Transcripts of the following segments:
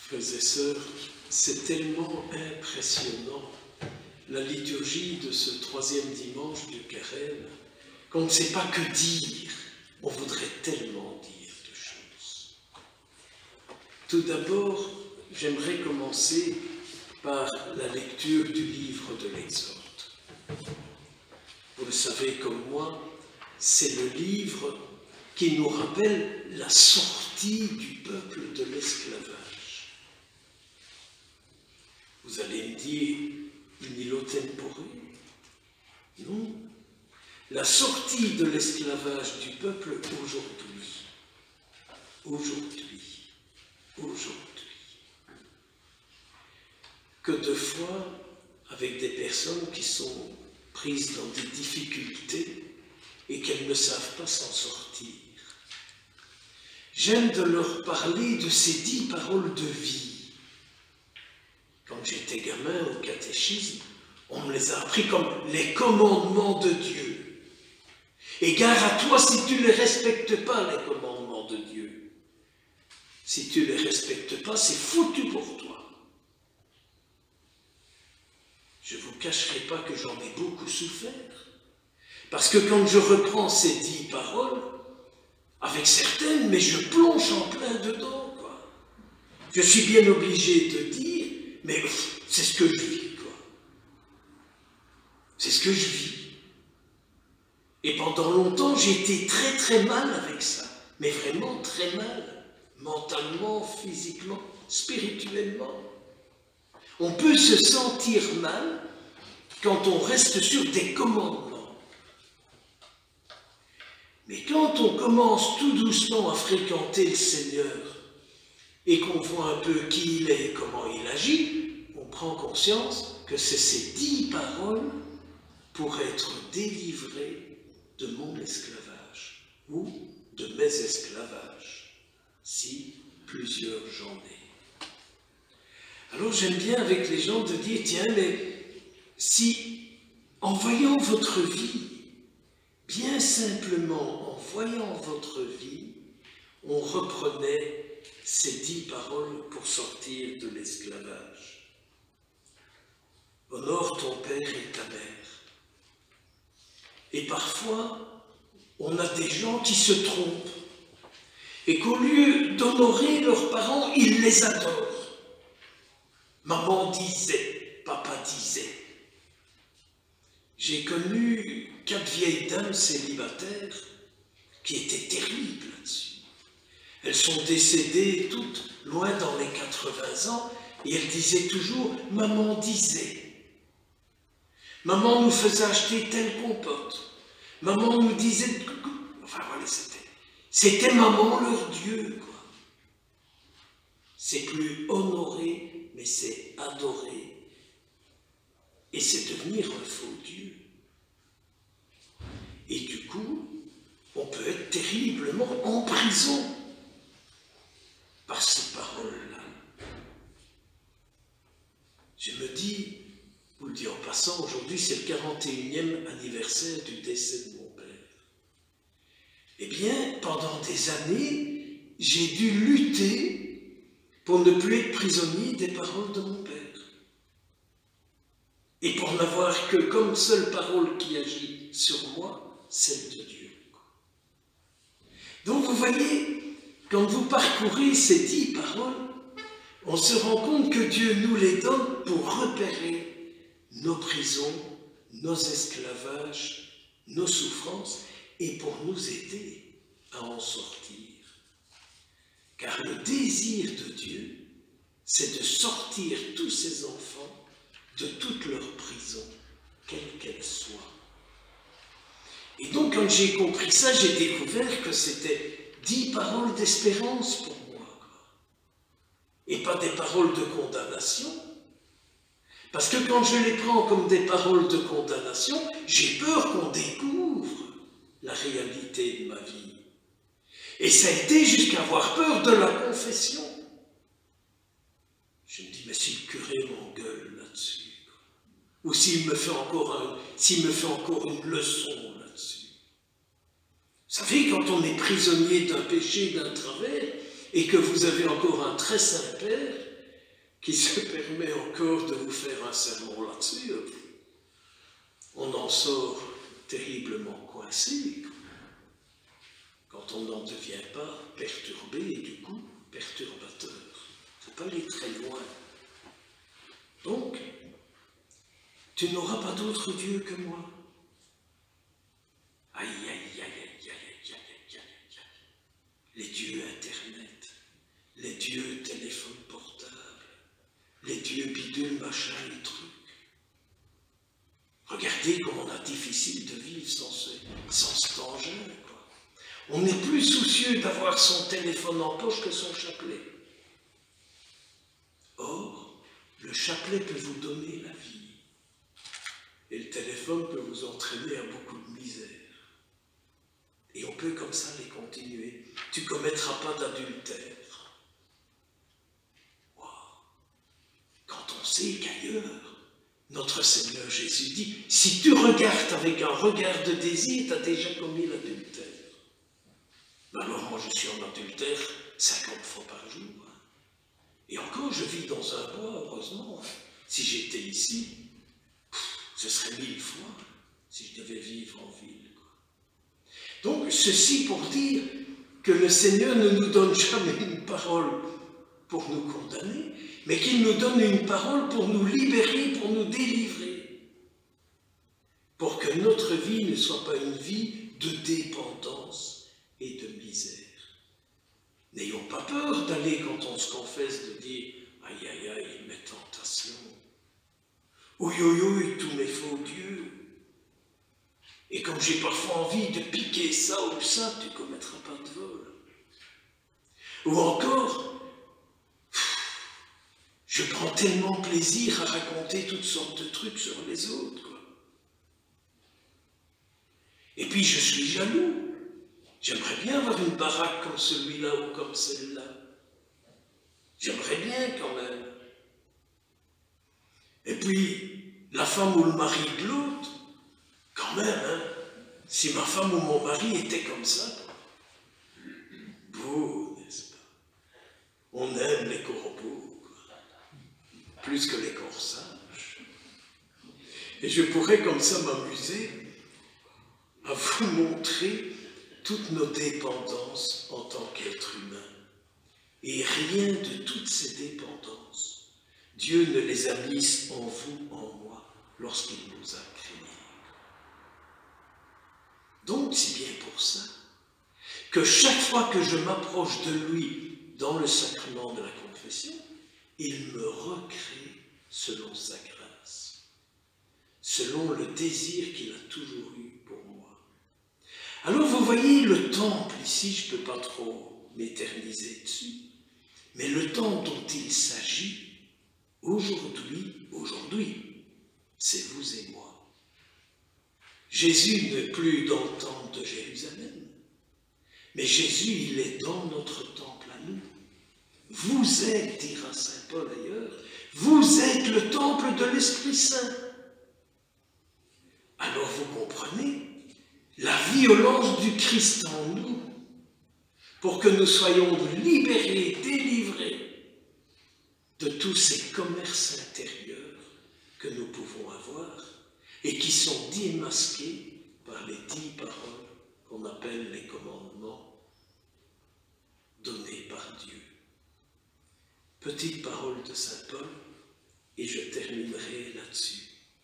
Frères et sœurs, c'est tellement impressionnant, la liturgie de ce troisième dimanche du Carême, qu'on ne sait pas que dire. On voudrait tellement dire de choses. Tout d'abord, j'aimerais commencer par la lecture du livre de l'Exode. Vous le savez comme moi, c'est le livre qui nous rappelle la sortie du peuple de l'esclavage. Vous allez me dire, nihilo tempore? Non. La sortie de l'esclavage du peuple aujourd'hui. Que de fois, avec des personnes qui sont prises dans des difficultés et qu'elles ne savent pas s'en sortir. J'aime de leur parler de ces 10 paroles de vie. Quand j'étais gamin au catéchisme, on me les a appris comme les commandements de Dieu. Et gare à toi si tu ne les respectes pas, les commandements de Dieu. Si tu ne les respectes pas, c'est foutu pour toi. Je ne vous cacherai pas que j'en ai beaucoup souffert. Parce que quand je reprends ces 10 paroles, avec certaines, mais je plonge en plein dedans, quoi. Je suis bien obligé de dire, mais c'est ce que je vis, quoi. C'est ce que je vis. Et pendant longtemps, j'ai été très très mal avec ça. Mais vraiment très mal. Mentalement, physiquement, spirituellement. On peut se sentir mal quand on reste sur des commandements. Mais quand on commence tout doucement à fréquenter le Seigneur et qu'on voit un peu qui il est et comment il agit, on prend conscience que c'est ces 10 paroles pour être délivré de mon esclavage ou de mes esclavages, si plusieurs j'en ai. Alors j'aime bien avec les gens de dire, tiens, mais si en voyant votre vie, bien simplement en voyant votre vie, on reprenait ces 10 paroles pour sortir de l'esclavage. Honore ton père et ta mère. Et parfois, on a des gens qui se trompent et qu'au lieu d'honorer leurs parents, ils les adorent. Maman disait, papa disait. J'ai connu 4 vieilles dames célibataires qui étaient terribles là-dessus. Elles sont décédées toutes loin dans les 80 ans et elles disaient toujours « Maman disait ». Maman nous faisait acheter telle compote. Maman nous disait... Enfin voilà, c'était maman leur Dieu, quoi. C'est plus honorer, mais c'est adorer. Et c'est devenir un faux Dieu. Et du coup, on peut être terriblement en prison par ces paroles-là. Je me dis, vous le dis en passant, aujourd'hui c'est le 41e anniversaire du décès de mon père. Eh bien, pendant des années, j'ai dû lutter pour ne plus être prisonnier des paroles de mon père. Et pour n'avoir que comme seule parole qui agit sur moi, celle de Dieu. Donc vous voyez, quand vous parcourez ces 10 paroles, on se rend compte que Dieu nous les donne pour repérer nos prisons, nos esclavages, nos souffrances, et pour nous aider à en sortir. Car le désir de Dieu, c'est de sortir tous ses enfants de toute leur prison, quelle qu'elle soit. Et donc, quand j'ai compris ça, j'ai découvert que c'était 10 paroles d'espérance pour moi, et pas des paroles de condamnation. Parce que quand je les prends comme des paroles de condamnation, j'ai peur qu'on découvre la réalité de ma vie. Et ça a été jusqu'à avoir peur de la confession. Je me dis, mais si le curé m'engueule là-dessus, ou s'il me fait encore une leçon là-dessus. Vous savez, quand on est prisonnier d'un péché, d'un travers, et que vous avez encore un très saint Père, qui se permet encore de vous faire un sermon là-dessus, on en sort terriblement coincé quand on n'en devient pas perturbé et du coup perturbateur. Il ne faut pas aller très loin. Donc, tu n'auras pas d'autre Dieu que moi. Aïe, aïe, aïe, aïe, aïe, aïe, aïe, aïe, aïe. Les dieux Internet, les dieux téléphone portable, les dieux bidule, machin et trucs. Regardez comme on a difficile de vivre sans cet engin, quoi. On est plus soucieux d'avoir son téléphone en poche que son chapelet. Or, le chapelet peut vous donner la vie. Et le téléphone peut vous entraîner à beaucoup de misère. Et on peut comme ça les continuer. Tu ne commettras pas d'adultère. Wow. Quand on sait qu'ailleurs, notre Seigneur Jésus dit, si tu regardes avec un regard de désir, tu as déjà commis l'adultère. Alors moi je suis en adultère 50 fois par jour. Et encore je vis dans un bois, heureusement. Si j'étais ici, ce serait 1000 fois si je devais vivre en ville. Donc ceci pour dire que le Seigneur ne nous donne jamais une parole pour nous condamner, mais qu'il nous donne une parole pour nous libérer, pour nous délivrer, pour que notre vie ne soit pas une vie de dépendance et de misère. N'ayons pas peur d'aller, quand on se confesse, de dire « Aïe, aïe, aïe, mes tentations. Oui, oui, oui, tous mes faux dieux. Et comme j'ai parfois envie de piquer ça ou ça, tu ne commettras pas de vol. » Ou encore, je prends tellement plaisir à raconter toutes sortes de trucs sur les autres, quoi. Et puis je suis jaloux. J'aimerais bien avoir une baraque comme celui-là ou comme celle-là. J'aimerais bien quand même. Et puis, la femme ou le mari de l'autre, quand même, hein, si ma femme ou mon mari était comme ça, beau, n'est-ce pas? On aime les corbeaux, plus que les corsages. Et je pourrais comme ça m'amuser à vous montrer toutes nos dépendances en tant qu'être humain. Et rien de toutes ces dépendances, Dieu ne les a mises en vous, en moi, lorsqu'il nous a créés. Donc c'est bien pour ça que chaque fois que je m'approche de lui dans le sacrement de la confession, il me recrée selon sa grâce, selon le désir qu'il a toujours eu pour moi. Alors vous voyez le temple, ici je ne peux pas trop m'éterniser dessus, mais le temple dont il s'agit aujourd'hui, c'est vous et moi. Jésus n'est plus dans le temple de Jérusalem, mais Jésus, il est dans notre temple à nous. Vous êtes, dira saint Paul ailleurs, vous êtes le temple de l'Esprit Saint. Alors vous comprenez la violence du Christ en nous, pour que nous soyons libérés, délivrés de tous ces commerces intérieurs que nous pouvons avoir et qui sont démasqués par les 10 paroles qu'on appelle les commandements donnés par Dieu. Petite parole de saint Paul, et je terminerai là-dessus.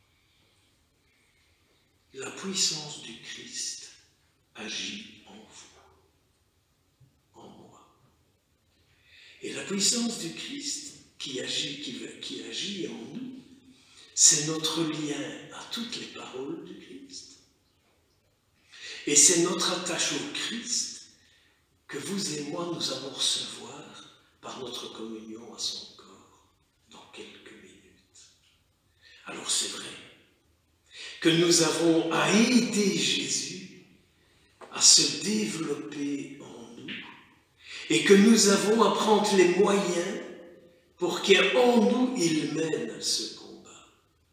La puissance du Christ agit en vous, en moi. Et la puissance du Christ qui agit en nous, c'est notre lien à toutes les paroles du Christ. Et c'est notre attache au Christ que vous et moi, nous allons recevoir par notre communion à son corps dans quelques minutes. Alors c'est vrai que nous avons à aider Jésus à se développer en nous et que nous avons à prendre les moyens pour qu'en nous, il mène ce combat.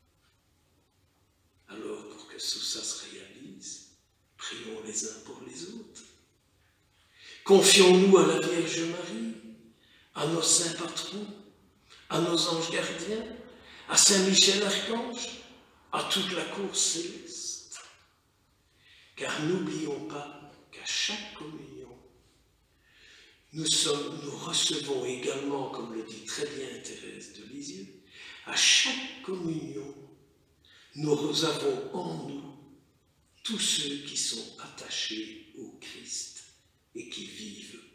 Alors, pour que tout ça se réalise, prions les uns pour les autres. Confions-nous à la Vierge Marie, à nos saints patrons, à nos anges gardiens, à Saint Michel Archange, à toute la cour céleste. Car n'oublions pas qu'à chaque communion, nous recevons également, comme le dit très bien Thérèse de Lisieux, à chaque communion, nous avons en nous tous ceux qui sont attachés au Christ et qui vivent